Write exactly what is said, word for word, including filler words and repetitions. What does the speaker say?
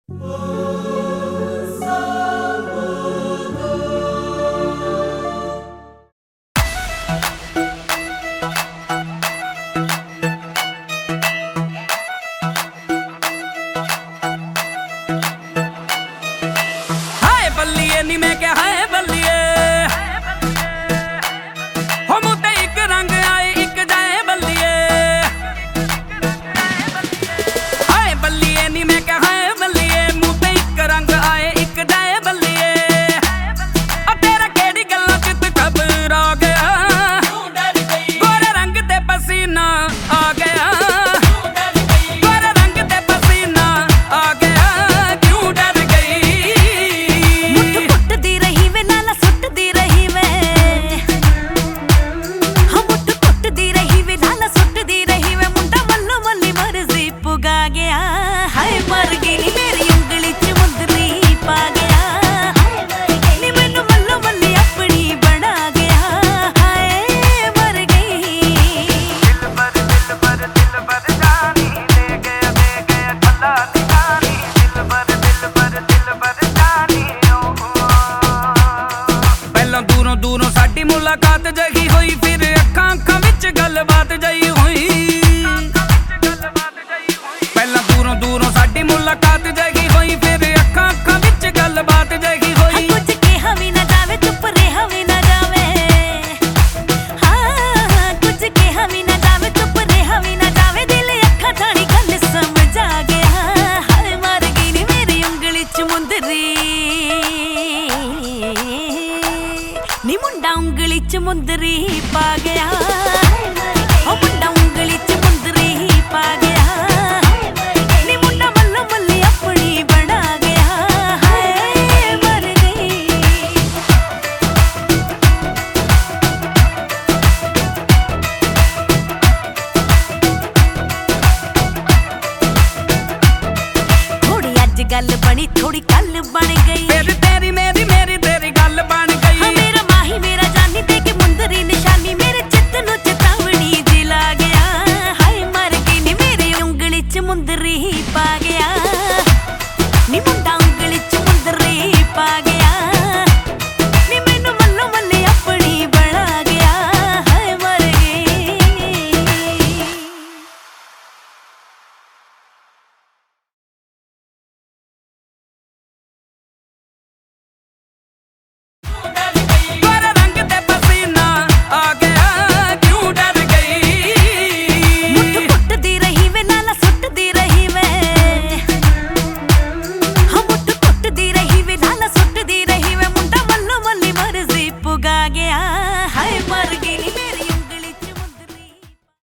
हाय बल्लिए नी मैं क्या हाय बल्लिए हो मुते एक रंग आए एक जाए बल्लिए हाय बल्लिए नी मैं क्या हाय बल्लिए मुते एक रंग आए एक जाए बल्लिए ओ तेरा केड़ी गल्लां चित घबरा गया गोरे रंग ते पसीना आ गया गोरे रंग ते पसीना आ गया क्यों डर गई मुठ कुटदी रही वे नाला सुटदी रही वे हम मुठ कुटदी रही वे नाला सुटदी रही वे मुंडा मल्लो मल्ली मर्जी पुगा गया हाय मर गई नी मेरी उंगली च मुंदरी पा गया नी मैनू मल्लो मल्ली अपनी बना गया हाय मर गई दिल भर दिल भर दिल भर जानी ले गया ले गया ठंडा निगानी दिल भर दिल भर दिल भर जानी पहलों दूरों दूरों साडी मुलाकात जही होई फिर अखां अखां विच गलबात जही होई पहलों दूरों दूरों साडी मुलाकात जही होई फिर अखां अखां विच गलबात जही होई कुछ कहा भी ना जावे चुप रहा भी ना जावे हाँ कुछ कहा भी ना जावे चुप रहा भी ना जावे दिल अखा थानी गल समझ आ गया हाय मर गई नी मेरी उंगली च मुंदरी नी मुंडा उंगली च मुंदरी पा गया ओ मुंडा उंगली च मुंदरी पा गया नी मुंडा मल्लो मल्ली अपनी बना गया हाय मर गई थोड़ी अज गल बनी थोड़ी कल बन गई फिर तेरी मेरी मेरी